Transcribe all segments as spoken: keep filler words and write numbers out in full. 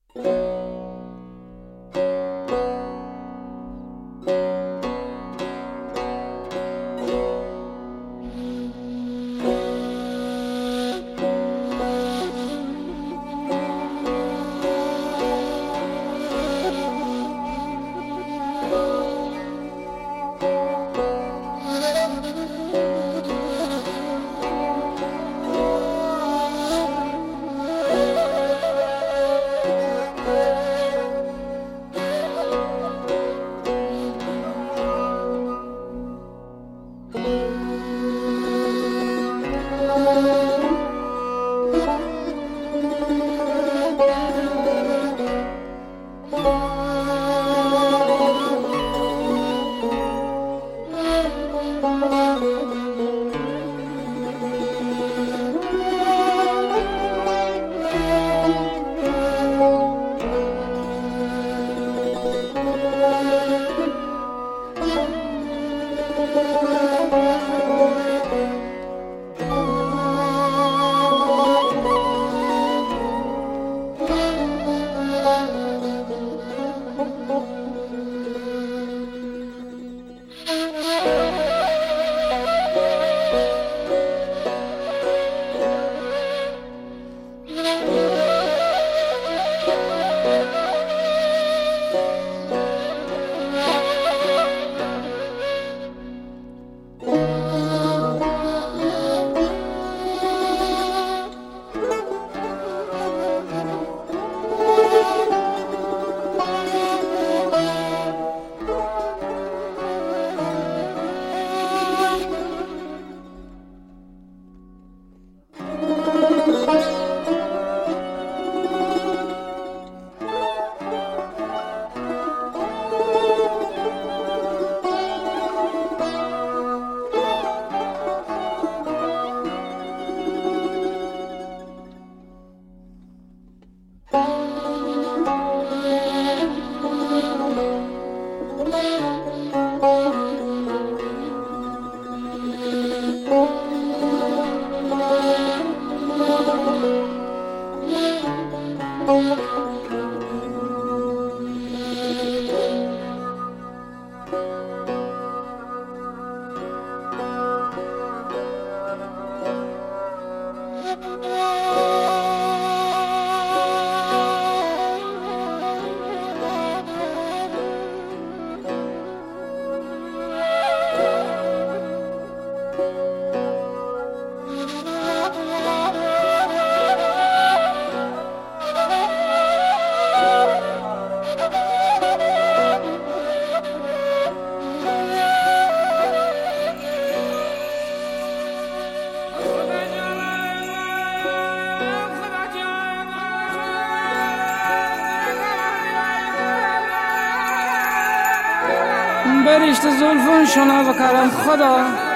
بریشت زلفون شنا بکرم خدا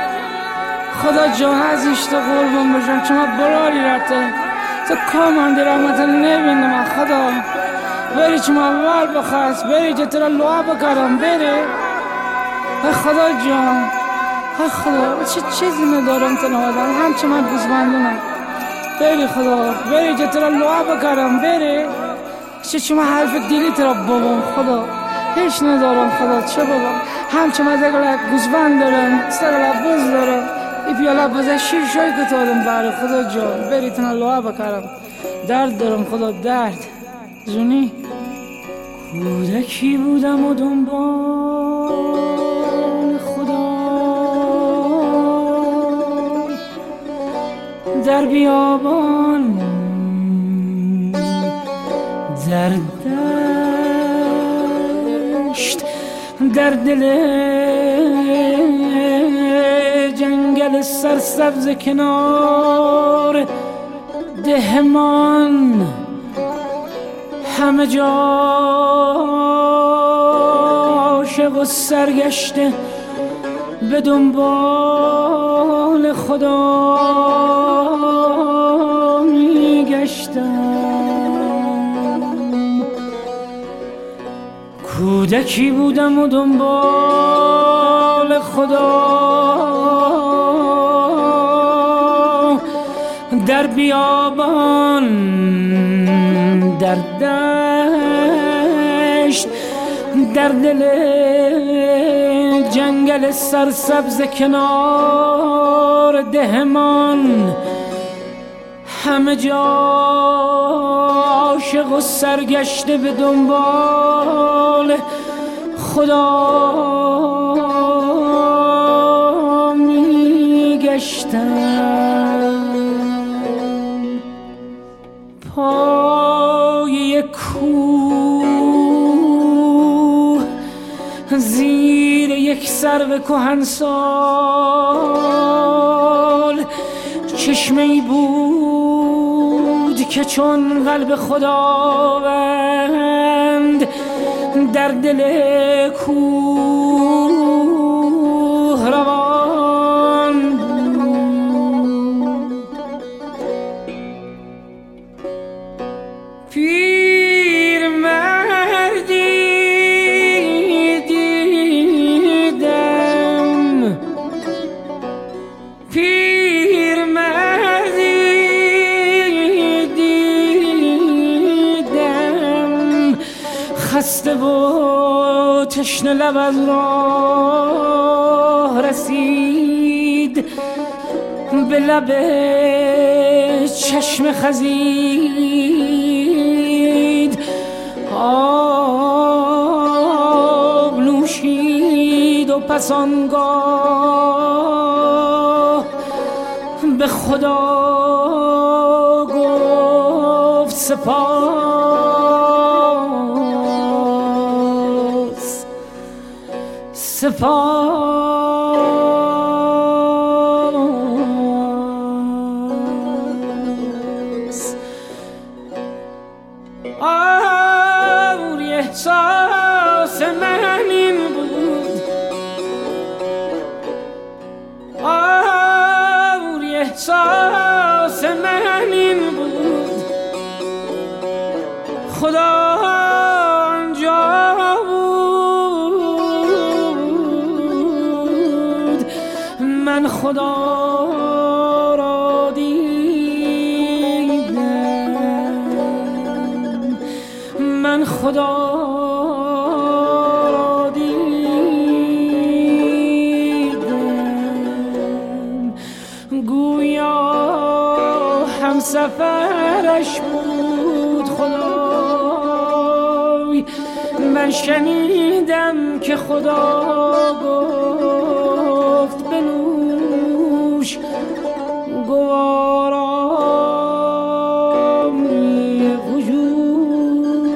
خدا جان عزیشت قربون بشم چما براری رفته تو کامندی رحمت نبینم خدا بری چما ور بخواست بری که ترا لعا بکرم بری خدا جان خدا چه چیزی ندارم تنهادم هم چما گزبندونم بری خدا بری که ترا لعا بکرم بری چه چما حرف دیگه ترا بابام خدا هیچ ندارم خدا چه بابام همچه مزگل گوزبند دارم سرگل بوز دارم ای پیاله بوزه شیر شای کتادم بره خدا جان بری تنها لعا بکرم درد دارم خدا درد زونی کودکی بودم و دنبال خدا در بیابان در دشت در دل جنگل سرسبز کنار دهمان همه جا عاشق و سرگشته به دنبال خدا میگشتم کودکی بودم و دنبال خدا در بیابان در در در دل جنگل سرسبز کنار دهمان همه جا عاشق و سرگشته به دنبال خدا می گشتم. پای کوه زیر یک سرو کهنسال چشمه‌ای بود که چون قلب خداوند در دل کوه روان بود. پیرمردی دیدم، پیرمردی دیدم خسته و تشنه لب از راه رسید، به لب چشم خزید، آب نوشید و پس آنگاه به خدا گفت سپاس سپاس. آوری احساس من این بود، آوری احساس من این بود، خدا آنجا بود، من خدا را دیدم، من خدا را دیدم. گویا همسفرش بود خدای، من شنیدم که خدا گفت بنوش گوارامی وجود.